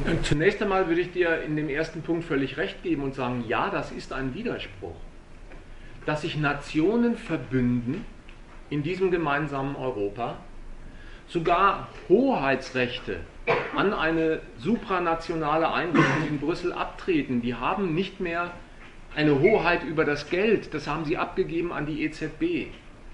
Zunächst einmal würde ich dir in dem ersten Punkt völlig recht geben und sagen, ja, das ist ein Widerspruch. Dass sich Nationen verbünden in diesem gemeinsamen Europa, sogar Hoheitsrechte an eine supranationale Einrichtung in Brüssel abtreten. Die haben nicht mehr eine Hoheit über das Geld, das haben sie abgegeben an die EZB.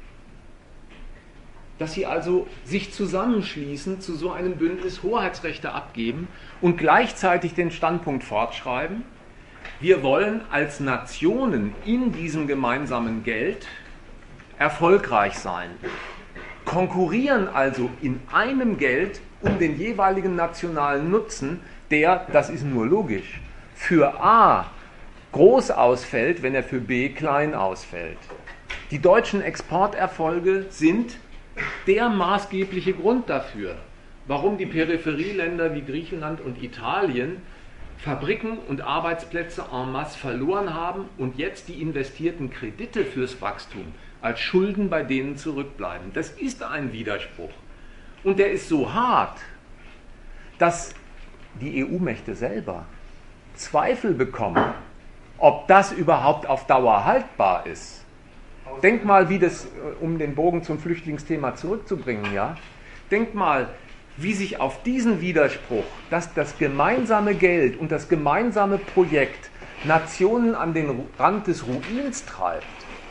Dass sie also sich zusammenschließen, zu so einem Bündnis Hoheitsrechte abgeben und gleichzeitig den Standpunkt fortschreiben, wir wollen als Nationen in diesem gemeinsamen Geld erfolgreich sein. Konkurrieren also in einem Geld um den jeweiligen nationalen Nutzen, der, das ist nur logisch, für A groß ausfällt, wenn er für B klein ausfällt. Die deutschen Exporterfolge sind der maßgebliche Grund dafür, warum die Peripherieländer wie Griechenland und Italien Fabriken und Arbeitsplätze en masse verloren haben und jetzt die investierten Kredite fürs Wachstum als Schulden bei denen zurückbleiben. Das ist ein Widerspruch. Und der ist so hart, dass die EU-Mächte selber Zweifel bekommen, ob das überhaupt auf Dauer haltbar ist. Denk mal, wie das, um den Bogen zum Flüchtlingsthema zurückzubringen, ja? Denk mal, wie sich auf diesen Widerspruch, dass das gemeinsame Geld und das gemeinsame Projekt Nationen an den Rand des Ruins treibt,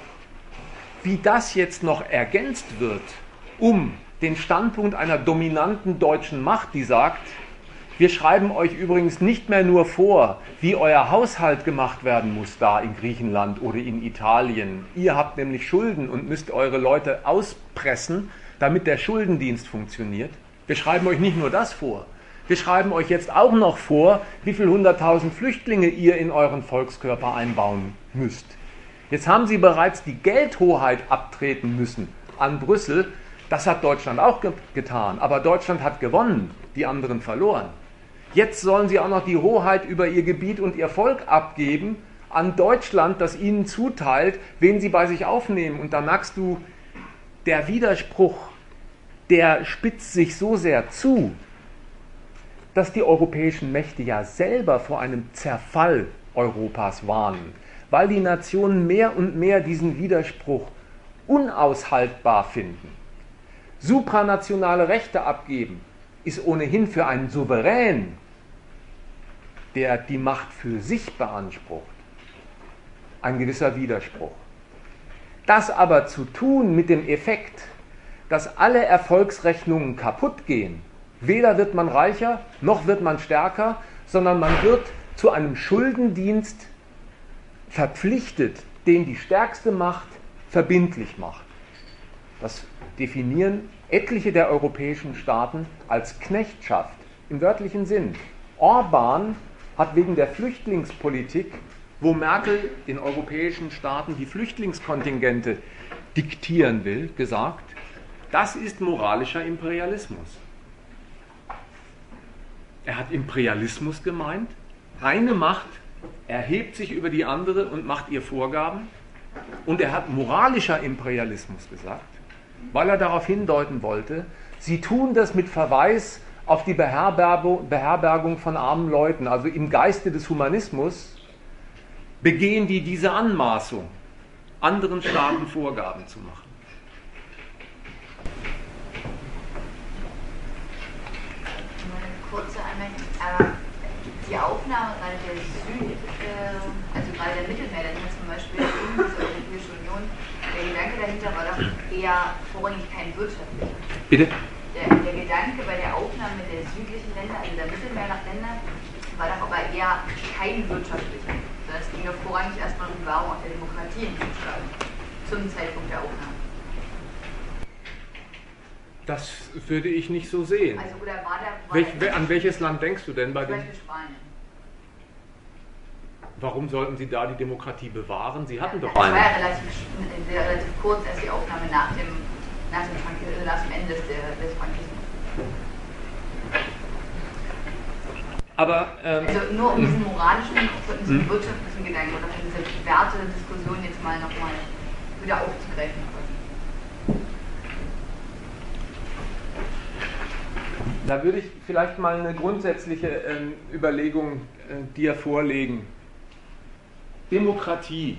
wie das jetzt noch ergänzt wird, um den Standpunkt einer dominanten deutschen Macht, die sagt, wir schreiben euch übrigens nicht mehr nur vor, wie euer Haushalt gemacht werden muss da in Griechenland oder in Italien. Ihr habt nämlich Schulden und müsst eure Leute auspressen, damit der Schuldendienst funktioniert. Wir schreiben euch nicht nur das vor, wir schreiben euch jetzt auch noch vor, wie viele 100.000 Flüchtlinge ihr in euren Volkskörper einbauen müsst. Jetzt haben sie bereits die Geldhoheit abtreten müssen an Brüssel. Das hat Deutschland auch getan, aber Deutschland hat gewonnen, die anderen verloren. Jetzt sollen sie auch noch die Hoheit über ihr Gebiet und ihr Volk abgeben an Deutschland, das ihnen zuteilt, wen sie bei sich aufnehmen. Und da merkst du, der Widerspruch, der spitzt sich so sehr zu, dass die europäischen Mächte ja selber vor einem Zerfall Europas warnen, weil die Nationen mehr und mehr diesen Widerspruch unaushaltbar finden. Supranationale Rechte abgeben ist ohnehin für einen Souverän, der die Macht für sich beansprucht, ein gewisser Widerspruch. Das aber zu tun mit dem Effekt, dass alle Erfolgsrechnungen kaputt gehen, weder wird man reicher, noch wird man stärker, sondern man wird zu einem Schuldendienst verpflichtet, den die stärkste Macht verbindlich macht. Das definieren etliche der europäischen Staaten als Knechtschaft im wörtlichen Sinn. Orban hat wegen der Flüchtlingspolitik, wo Merkel den europäischen Staaten die Flüchtlingskontingente diktieren will, gesagt, das ist moralischer Imperialismus. Er hat Imperialismus gemeint, eine Macht erhebt sich über die andere und macht ihr Vorgaben, und er hat moralischer Imperialismus gesagt, weil er darauf hindeuten wollte, sie tun das mit Verweis auf die Beherbergung von armen Leuten. Also im Geiste des Humanismus begehen die diese Anmaßung, anderen Staaten Vorgaben zu machen. Kurze Anmerkung. Die Aufnahme gerade der also gerade der Mittelmeerländer zum Beispiel in die Europäische Union, der Gedanke dahinter war doch eher vorrangig kein wirtschaftlicher. Bitte? Der Gedanke bei der Aufnahme der südlichen Länder, also der Mittelmeerländer, war doch aber eher kein wirtschaftlicher. Sondern es ging doch vorrangig erstmal um die Wahrung der Demokratie in den Staaten zum Zeitpunkt der Aufnahme. Das würde ich nicht so sehen. Also, oder an welches Land denkst du denn bei dem? Zum Beispiel Spanien. Warum sollten Sie da die Demokratie bewahren? Sie hatten doch eine. eine. Das war ja relativ kurz erst die Aufnahme nach dem Ende des Frankismus. Aber, also nur um diesen moralischen und diesen wirtschaftlichen Gedanken oder diese Wertediskussion jetzt mal nochmal wieder aufzugreifen. Da würde ich vielleicht mal eine grundsätzliche Überlegung dir vorlegen. Demokratie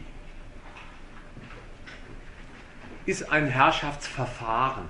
ist ein Herrschaftsverfahren.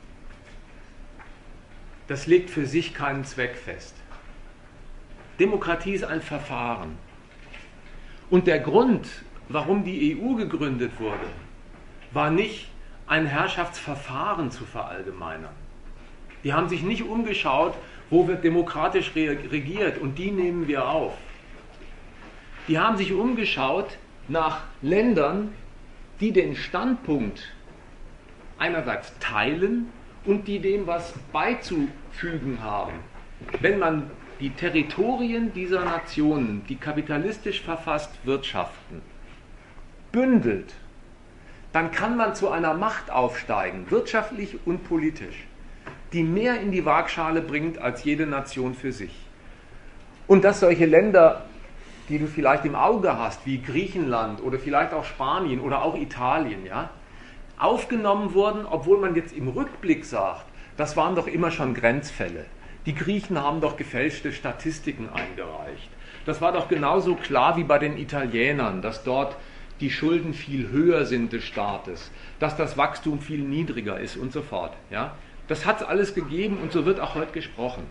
Das legt für sich keinen Zweck fest. Demokratie ist ein Verfahren. Und der Grund, warum die EU gegründet wurde, war nicht, ein Herrschaftsverfahren zu verallgemeinern. Die haben sich nicht umgeschaut, wo wird demokratisch regiert und die nehmen wir auf. Die haben sich umgeschaut nach Ländern, die den Standpunkt einerseits teilen und die dem was beizufügen haben. Wenn man die Territorien dieser Nationen, die kapitalistisch verfasst wirtschaften, bündelt, dann kann man zu einer Macht aufsteigen, wirtschaftlich und politisch, die mehr in die Waagschale bringt als jede Nation für sich. Und dass solche Länder, die du vielleicht im Auge hast, wie Griechenland oder vielleicht auch Spanien oder auch Italien, ja, aufgenommen wurden, obwohl man jetzt im Rückblick sagt, das waren doch immer schon Grenzfälle. Die Griechen haben doch gefälschte Statistiken eingereicht. Das war doch genauso klar wie bei den Italienern, dass dort die Schulden viel höher sind des Staates, dass das Wachstum viel niedriger ist und so fort. Ja? Das hat es alles gegeben und so wird auch heute gesprochen.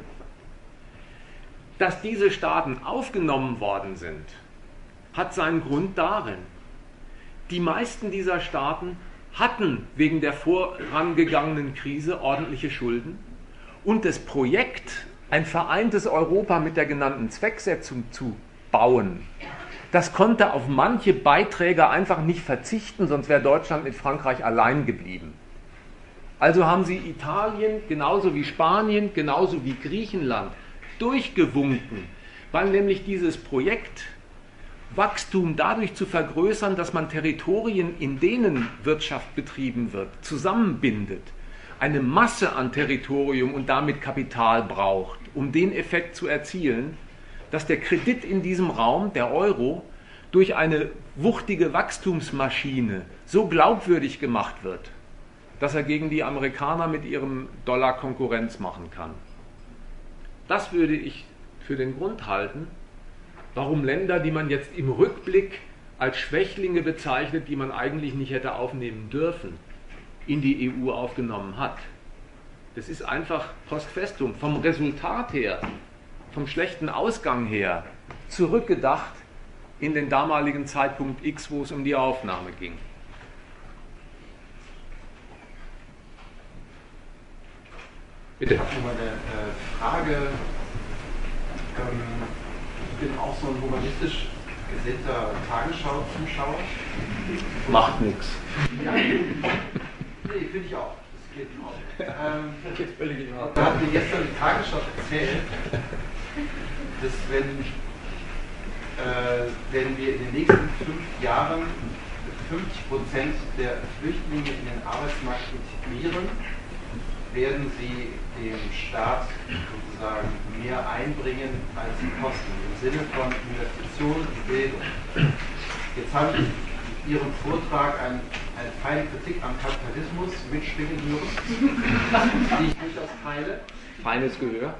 Dass diese Staaten aufgenommen worden sind, hat seinen Grund darin. Die meisten dieser Staaten hatten wegen der vorangegangenen Krise ordentliche Schulden und das Projekt, ein vereintes Europa mit der genannten Zwecksetzung zu bauen, das konnte auf manche Beiträge einfach nicht verzichten, sonst wäre Deutschland mit Frankreich allein geblieben. Also haben sie Italien, genauso wie Spanien, genauso wie Griechenland durchgewunken, weil nämlich dieses Projekt, Wachstum dadurch zu vergrößern, dass man Territorien, in denen Wirtschaft betrieben wird, zusammenbindet, eine Masse an Territorium und damit Kapital braucht, um den Effekt zu erzielen, dass der Kredit in diesem Raum, der Euro, durch eine wuchtige Wachstumsmaschine so glaubwürdig gemacht wird, dass er gegen die Amerikaner mit ihrem Dollar Konkurrenz machen kann. Das würde ich für den Grund halten, warum Länder, die man jetzt im Rückblick als Schwächlinge bezeichnet, die man eigentlich nicht hätte aufnehmen dürfen, in die EU aufgenommen hat. Das ist einfach post festum, vom Resultat her, vom schlechten Ausgang her, zurückgedacht in den damaligen Zeitpunkt X, wo es um die Aufnahme ging. Bitte. Ich habe nur mal eine Frage. Ich bin auch so ein humanistisch gesinnter Tagesschau-Zuschauer. Macht nichts. Ja, nee, finde ich auch. Das geht auch. Geht völlig in Ordnung. Da hat mir gestern die Tagesschau erzählt, dass wenn wir in den nächsten 5 Jahren 50% der Flüchtlinge in den Arbeitsmarkt integrieren, werden sie dem Staat sozusagen mehr einbringen als sie kosten, im Sinne von Investitionen in Bildung. Jetzt habe ich in Ihrem Vortrag eine feine Kritik am Kapitalismus mitschwingen hören, die ich durchaus teile. Feines Gehör.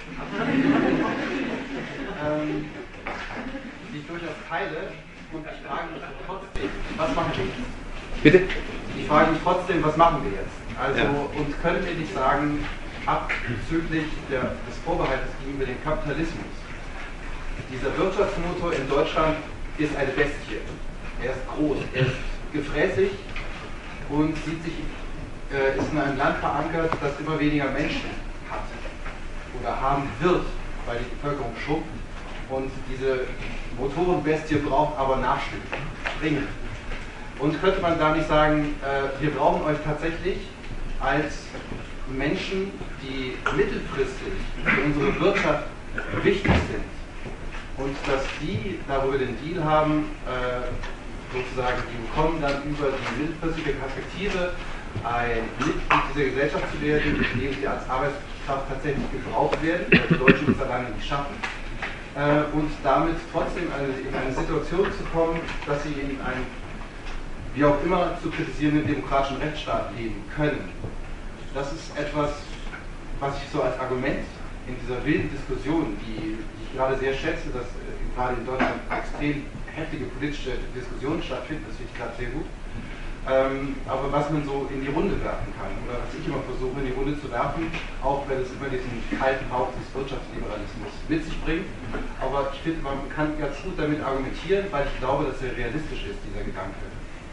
Die ich durchaus teile, und ich frage mich trotzdem, was machen wir jetzt? Bitte? Ich frage mich trotzdem, was machen wir jetzt? Also, ja. Und können wir nicht sagen, abzüglich des Vorbehaltes gegenüber dem Kapitalismus, dieser Wirtschaftsmotor in Deutschland ist eine Bestie. Er ist groß, er ist gefräßig und ist in einem Land verankert, das immer weniger Menschen hat oder haben wird, weil die Bevölkerung schrumpft. Und diese Motorenbestie braucht aber Nachschub, dringend. Und könnte man da nicht sagen, wir brauchen euch tatsächlich als Menschen, die mittelfristig für unsere Wirtschaft wichtig sind und dass die darüber den Deal haben, sozusagen, die bekommen dann über die mittelfristige Perspektive ein Mitglied dieser Gesellschaft zu werden, in dem sie als Arbeitskraft tatsächlich gebraucht werden, weil die Deutschen es alleine nicht schaffen. Und damit trotzdem in eine Situation zu kommen, dass sie in einem, wie auch immer zu kritisierenden demokratischen Rechtsstaat leben können. Das ist etwas, was ich so als Argument in dieser wilden Diskussion, die ich gerade sehr schätze, dass gerade in Deutschland extrem heftige politische Diskussionen stattfinden, das finde ich gerade sehr gut. Aber was man so in die Runde werfen kann, oder was ich immer versuche in die Runde zu werfen, auch wenn es immer diesen kalten Hauch des Wirtschaftsliberalismus mit sich bringt, aber ich finde, man kann ganz gut damit argumentieren, weil ich glaube, dass er realistisch ist, dieser Gedanke.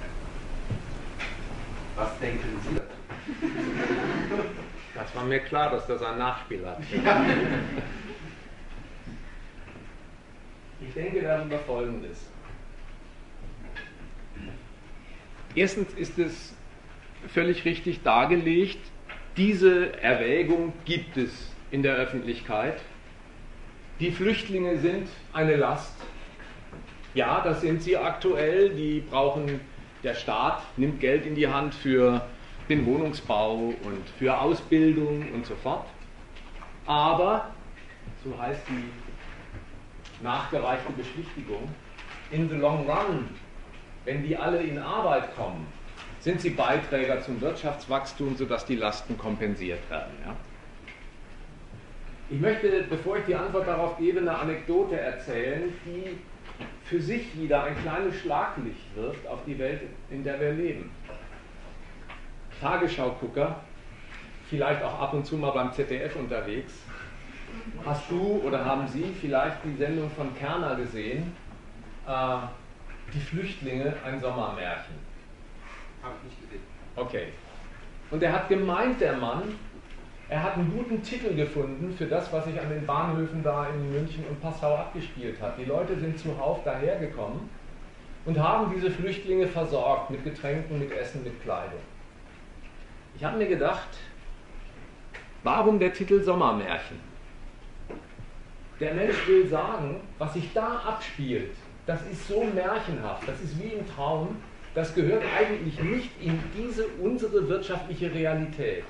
Was denken Sie dazu? Das war mir klar, dass das ein Nachspiel hat. Ja. Ich denke darüber Folgendes. Erstens ist es völlig richtig dargelegt, diese Erwägung gibt es in der Öffentlichkeit. Die Flüchtlinge sind eine Last. Ja, das sind sie aktuell. Die brauchen, der Staat nimmt Geld in die Hand für den Wohnungsbau und für Ausbildung und so fort. Aber, so heißt die nachgereichte Beschwichtigung, in the long run, wenn die alle in Arbeit kommen, sind sie Beiträger zum Wirtschaftswachstum, sodass die Lasten kompensiert werden. Ja? Ich möchte, bevor ich die Antwort darauf gebe, eine Anekdote erzählen, die für sich wieder ein kleines Schlaglicht wirft auf die Welt, in der wir leben. Tagesschau-Gucker, vielleicht auch ab und zu mal beim ZDF unterwegs. Hast du oder haben Sie vielleicht die Sendung von Kerner gesehen? Die Flüchtlinge, ein Sommermärchen. Habe ich nicht gesehen. Okay. Und er hat gemeint, der Mann, er hat einen guten Titel gefunden für das, was sich an den Bahnhöfen da in München und Passau abgespielt hat. Die Leute sind zuhauf dahergekommen und haben diese Flüchtlinge versorgt mit Getränken, mit Essen, mit Kleidung. Ich habe mir gedacht, warum der Titel Sommermärchen? Der Mensch will sagen, was sich da abspielt, das ist so märchenhaft, das ist wie im Traum, das gehört eigentlich nicht in diese unsere wirtschaftliche Realität.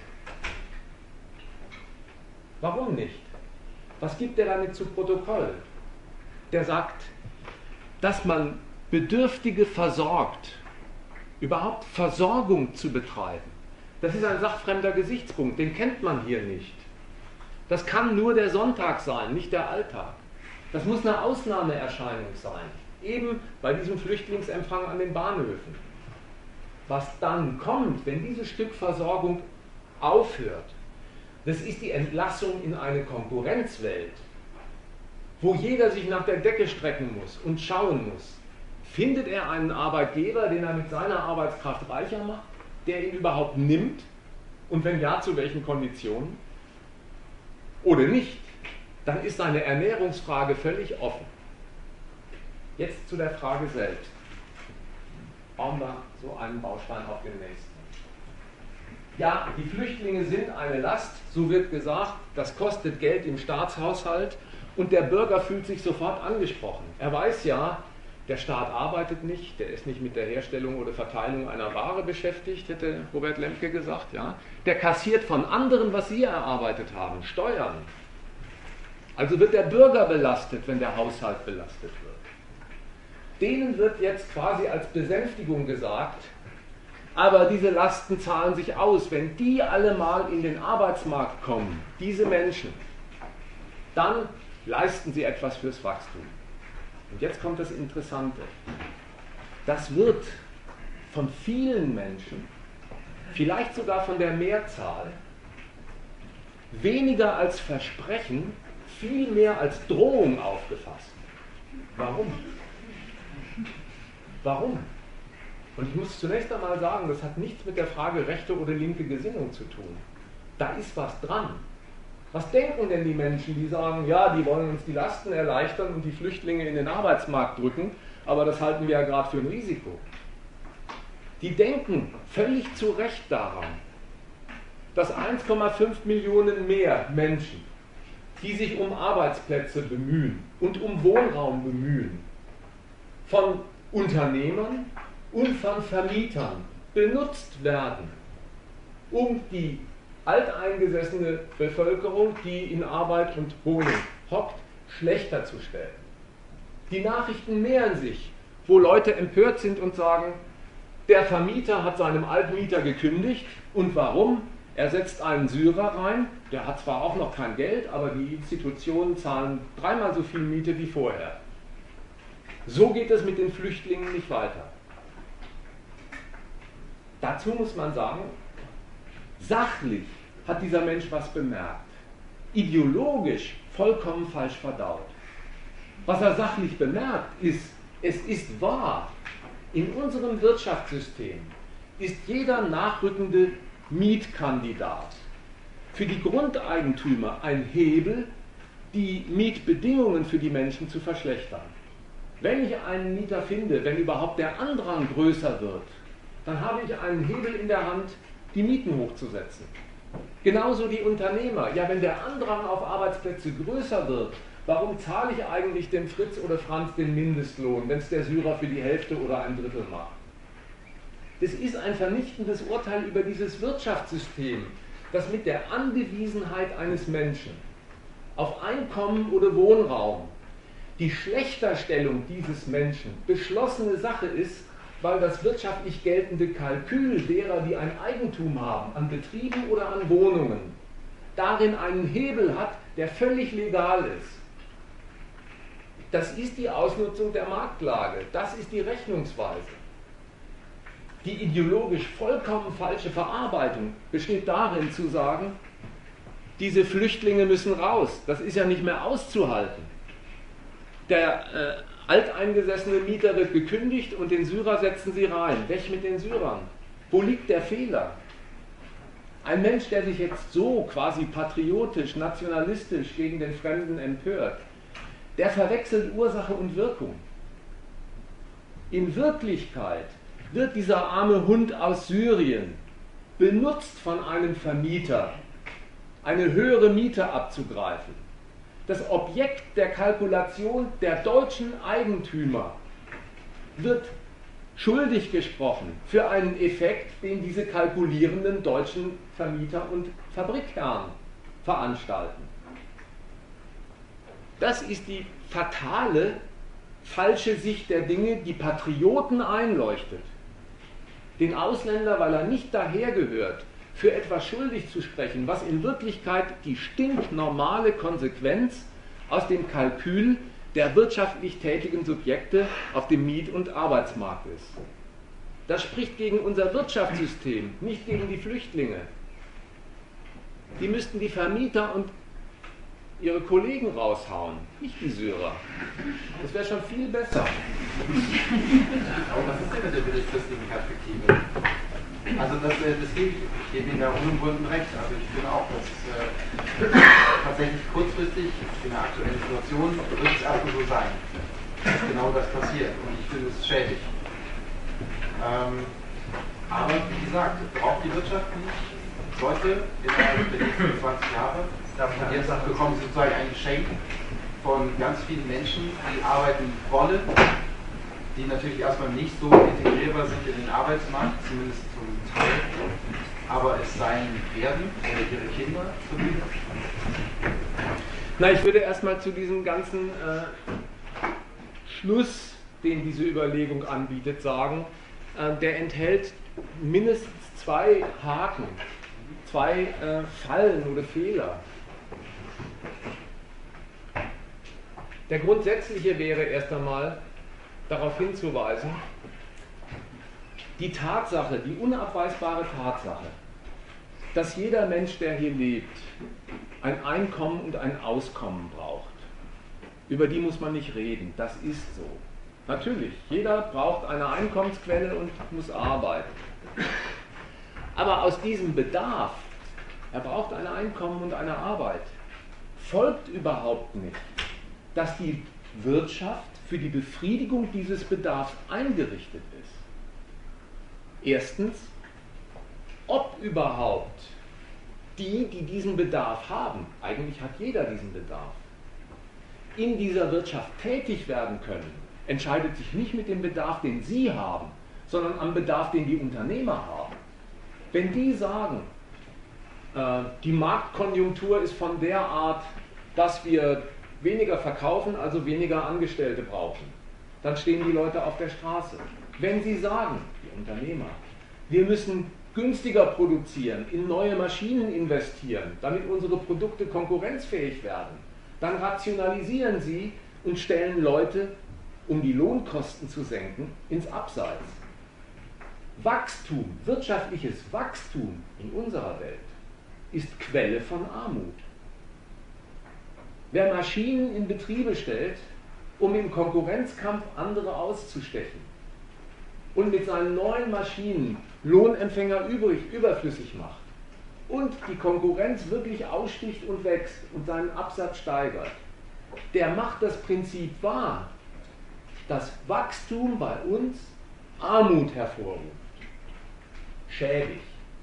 Warum nicht? Was gibt er damit zu Protokoll? Der sagt, dass man Bedürftige versorgt, überhaupt Versorgung zu betreiben, das ist ein sachfremder Gesichtspunkt, den kennt man hier nicht. Das kann nur der Sonntag sein, nicht der Alltag. Das muss eine Ausnahmeerscheinung sein, eben bei diesem Flüchtlingsempfang an den Bahnhöfen. Was dann kommt, wenn dieses Stück Versorgung aufhört, das ist die Entlassung in eine Konkurrenzwelt, wo jeder sich nach der Decke strecken muss und schauen muss, findet er einen Arbeitgeber, den er mit seiner Arbeitskraft reicher macht, der ihn überhaupt nimmt und wenn ja, zu welchen Konditionen oder nicht, dann ist seine Ernährungsfrage völlig offen. Jetzt zu der Frage selbst. Bauen wir so einen Baustein auf den nächsten. Ja, die Flüchtlinge sind eine Last, so wird gesagt, das kostet Geld im Staatshaushalt und der Bürger fühlt sich sofort angesprochen. Er weiß ja, der Staat arbeitet nicht, der ist nicht mit der Herstellung oder Verteilung einer Ware beschäftigt, hätte Robert Lemke gesagt. Ja. Der kassiert von anderen, was sie erarbeitet haben, Steuern. Also wird der Bürger belastet, wenn der Haushalt belastet wird. Denen wird jetzt quasi als Besänftigung gesagt, aber diese Lasten zahlen sich aus. Wenn die alle mal in den Arbeitsmarkt kommen, diese Menschen, dann leisten sie etwas fürs Wachstum. Und jetzt kommt das Interessante. Das wird von vielen Menschen, vielleicht sogar von der Mehrzahl, weniger als Versprechen, viel mehr als Drohung aufgefasst. Warum? Warum? Und ich muss zunächst einmal sagen, das hat nichts mit der Frage rechte oder linke Gesinnung zu tun. Da ist was dran. Was denken denn die Menschen, die sagen, ja, die wollen uns die Lasten erleichtern und die Flüchtlinge in den Arbeitsmarkt drücken, aber das halten wir ja gerade für ein Risiko. Die denken völlig zu Recht daran, dass 1,5 Millionen mehr Menschen, die sich um Arbeitsplätze bemühen und um Wohnraum bemühen, von Unternehmern und von Vermietern benutzt werden, um die alteingesessene Bevölkerung, die in Arbeit und Wohnung hockt, schlechter zu stellen. Die Nachrichten mehren sich, wo Leute empört sind und sagen, der Vermieter hat seinem Altmieter gekündigt. Und warum? Er setzt einen Syrer rein, der hat zwar auch noch kein Geld, aber die Institutionen zahlen 3-mal so viel Miete wie vorher. So geht es mit den Flüchtlingen nicht weiter. Dazu muss man sagen, sachlich hat dieser Mensch was bemerkt. Ideologisch vollkommen falsch verdaut. Was er sachlich bemerkt ist, es ist wahr, in unserem Wirtschaftssystem ist jeder nachrückende Mietkandidat für die Grundeigentümer ein Hebel, die Mietbedingungen für die Menschen zu verschlechtern. Wenn ich einen Mieter finde, wenn überhaupt der Andrang größer wird, dann habe ich einen Hebel in der Hand, die Mieten hochzusetzen. Genauso die Unternehmer. Ja, wenn der Andrang auf Arbeitsplätze größer wird, warum zahle ich eigentlich dem Fritz oder Franz den Mindestlohn, wenn es der Syrer für die Hälfte oder ein Drittel macht? Das ist ein vernichtendes Urteil über dieses Wirtschaftssystem, das mit der Angewiesenheit eines Menschen auf Einkommen oder Wohnraum die Schlechterstellung dieses Menschen beschlossene Sache ist, weil das wirtschaftlich geltende Kalkül derer, die ein Eigentum haben, an Betrieben oder an Wohnungen, darin einen Hebel hat, der völlig legal ist. Das ist die Ausnutzung der Marktlage, das ist die Rechnungsweise. Die ideologisch vollkommen falsche Verarbeitung besteht darin zu sagen, diese Flüchtlinge müssen raus, das ist ja nicht mehr auszuhalten. Der alteingesessene Mieter wird gekündigt und den Syrer setzen sie rein. Weg mit den Syrern. Wo liegt der Fehler? Ein Mensch, der sich jetzt so quasi patriotisch, nationalistisch gegen den Fremden empört, der verwechselt Ursache und Wirkung. In Wirklichkeit wird dieser arme Hund aus Syrien benutzt von einem Vermieter, eine höhere Miete abzugreifen. Das Objekt der Kalkulation der deutschen Eigentümer wird schuldig gesprochen für einen Effekt, den diese kalkulierenden deutschen Vermieter und Fabrikherren veranstalten. Das ist die fatale, falsche Sicht der Dinge, die Patrioten einleuchtet. Den Ausländer, weil er nicht dahergehört, für etwas schuldig zu sprechen, was in Wirklichkeit die stinknormale Konsequenz aus dem Kalkül der wirtschaftlich tätigen Subjekte auf dem Miet- und Arbeitsmarkt ist. Das spricht gegen unser Wirtschaftssystem, nicht gegen die Flüchtlinge. Die müssten die Vermieter und ihre Kollegen raushauen, nicht die Syrer. Das wäre schon viel besser. Aber was ist denn mit der mittelfristigen Perspektive? Also das gebe ich Ihnen da unumwunden recht. Also ich finde auch, dass tatsächlich kurzfristig in der aktuellen Situation wird es erstmal so sein, dass genau das passiert. Und ich finde es schädlich. Aber wie gesagt, braucht die Wirtschaft nicht, sollte innerhalb der nächsten 20 Jahre, und jetzt bekommen sie sozusagen ein Geschenk von ganz vielen Menschen, die arbeiten wollen, die natürlich erstmal nicht so integrierbar sind in den Arbeitsmarkt, zumindest zum Teil, aber es sein werden oder ihre Kinder zumindest. Na, ich würde erstmal zu diesem ganzen Schluss, den diese Überlegung anbietet, sagen, der enthält mindestens 2 Haken, 2 Fallen oder Fehler. Der grundsätzliche wäre erst einmal darauf hinzuweisen, die Tatsache, die unabweisbare Tatsache, dass jeder Mensch, der hier lebt, ein Einkommen und ein Auskommen braucht. Über die muss man nicht reden, das ist so. Natürlich, jeder braucht eine Einkommensquelle und muss arbeiten. Aber aus diesem Bedarf, er braucht ein Einkommen und eine Arbeit, folgt überhaupt nicht, dass die Wirtschaft für die Befriedigung dieses Bedarfs eingerichtet ist. Erstens, ob überhaupt die diesen Bedarf haben, eigentlich hat jeder diesen Bedarf, in dieser Wirtschaft tätig werden können, entscheidet sich nicht mit dem Bedarf, den Sie haben, sondern am Bedarf, den die Unternehmer haben. Wenn die sagen, die Marktkonjunktur ist von der Art, dass wir weniger verkaufen, also weniger Angestellte brauchen, dann stehen die Leute auf der Straße. Wenn sie sagen, die Unternehmer, wir müssen günstiger produzieren, in neue Maschinen investieren, damit unsere Produkte konkurrenzfähig werden. Dann rationalisieren sie und stellen Leute, um die Lohnkosten zu senken, ins Abseits. Wachstum, wirtschaftliches Wachstum in unserer Welt ist Quelle von Armut. Wer Maschinen in Betriebe stellt, um im Konkurrenzkampf andere auszustechen und mit seinen neuen Maschinen Lohnempfänger überflüssig macht und die Konkurrenz wirklich aussticht und wächst und seinen Absatz steigert, der macht das Prinzip wahr, dass Wachstum bei uns Armut hervorruft. Schäbig.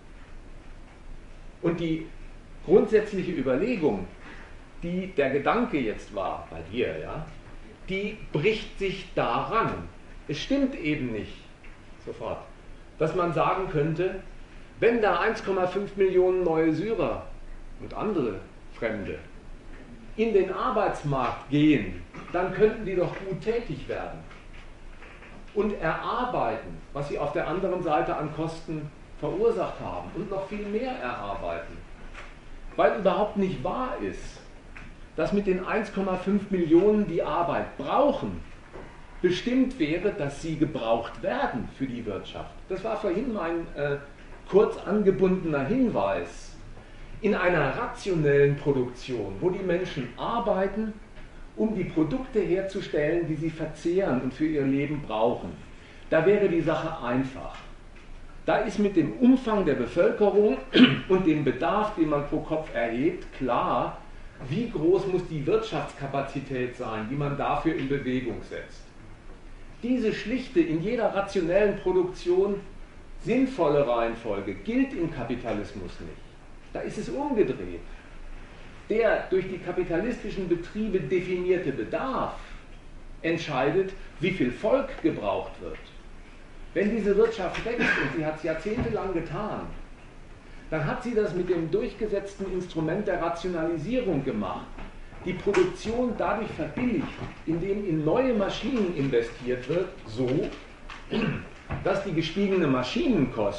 Und die grundsätzliche Überlegung, die der Gedanke jetzt war, bei dir, ja, die bricht sich daran. Es stimmt eben nicht sofort, dass man sagen könnte, wenn da 1,5 Millionen neue Syrer und andere Fremde in den Arbeitsmarkt gehen, dann könnten die doch gut tätig werden und erarbeiten, was sie auf der anderen Seite an Kosten verursacht haben und noch viel mehr erarbeiten. Weil überhaupt nicht wahr ist, dass mit den 1,5 Millionen, die Arbeit brauchen, bestimmt wäre, dass sie gebraucht werden für die Wirtschaft. Das war vorhin mein kurz angebundener Hinweis. In einer rationellen Produktion, wo die Menschen arbeiten, um die Produkte herzustellen, die sie verzehren und für ihr Leben brauchen, da wäre die Sache einfach. Da ist mit dem Umfang der Bevölkerung und dem Bedarf, den man pro Kopf erhebt, klar, wie groß muss die Wirtschaftskapazität sein, die man dafür in Bewegung setzt. Diese schlichte, in jeder rationellen Produktion sinnvolle Reihenfolge gilt im Kapitalismus nicht. Da ist es umgedreht. Der durch die kapitalistischen Betriebe definierte Bedarf entscheidet, wie viel Volk gebraucht wird. Wenn diese Wirtschaft wächst, und sie hat es jahrzehntelang getan, dann hat sie das mit dem durchgesetzten Instrument der Rationalisierung gemacht. Die Produktion dadurch verbilligt, indem in neue Maschinen investiert wird, so, dass die gestiegene Maschinenkost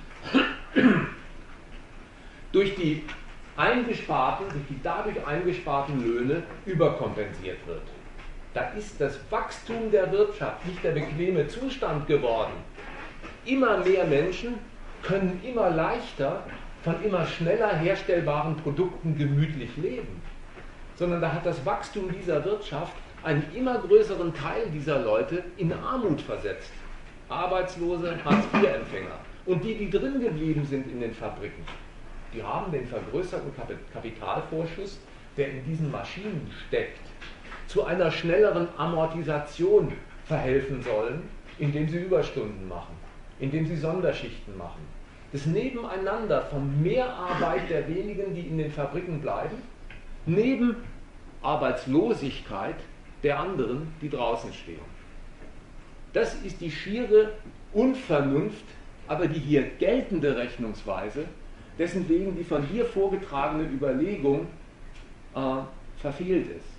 durch die dadurch eingesparten Löhne überkompensiert wird. Da ist das Wachstum der Wirtschaft nicht der bequeme Zustand geworden. Immer mehr Menschen können immer leichter von immer schneller herstellbaren Produkten gemütlich leben, sondern da hat das Wachstum dieser Wirtschaft einen immer größeren Teil dieser Leute in Armut versetzt. Arbeitslose, Hartz-IV-Empfänger. Und die drin geblieben sind in den Fabriken, die haben den vergrößerten Kapitalvorschuss, der in diesen Maschinen steckt, zu einer schnelleren Amortisation verhelfen sollen, indem sie Überstunden machen, indem sie Sonderschichten machen. Das Nebeneinander von Mehrarbeit der wenigen, die in den Fabriken bleiben, neben Arbeitslosigkeit der anderen, die draußen stehen. Das ist die schiere Unvernunft, aber die hier geltende Rechnungsweise, dessen wegen die von dir vorgetragene Überlegung verfehlt ist.